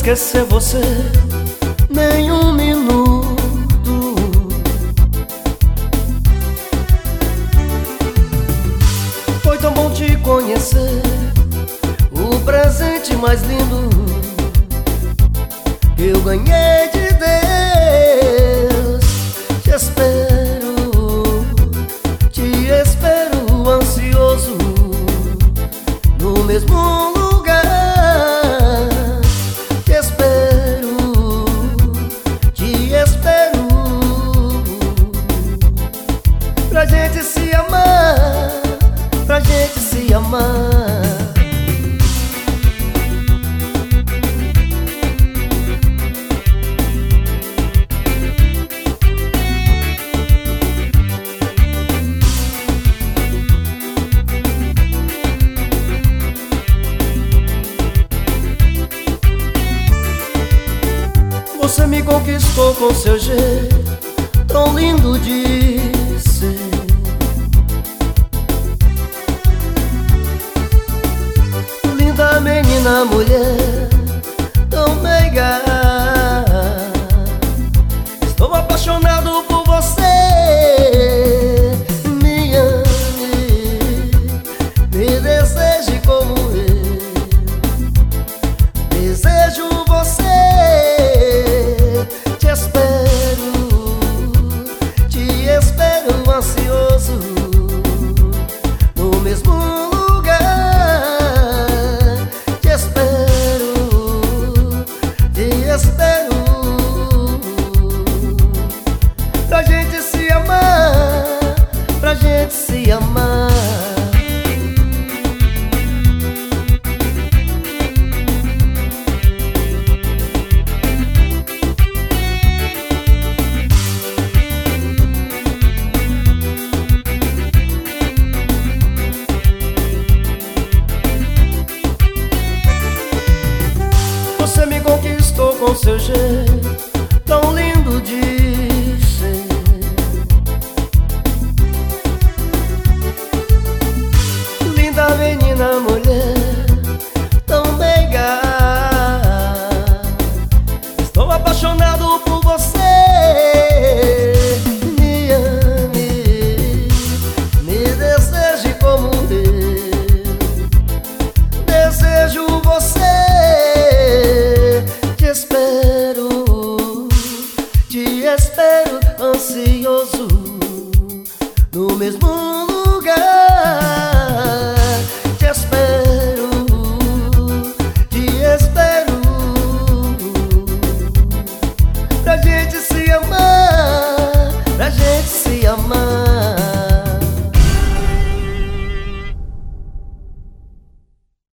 esquecer você nem um minuto. Foi tão bom te conhecer, o presente mais lindo que eu ganhei de Deus. Te espero ansioso no mesmo lugar. Te espero pra gente se amar, pra gente se amar. Você me conquistou com seu jeito tão lindo de ser. Linda menina, mulher tão meiga. Estou apaixonado por você. Me ame, me deseje como eu desejo você. Te espero ansioso no mesmo lugar. Te espero pra gente se amar, pra gente se amar. Você me conquistou com seu jeito tão lindo de ser. Linda menina, mulher tão meiga. Estou apaixonado por você. Me ame, me deseje como eu desejo você. Te espero ansioso no mesmo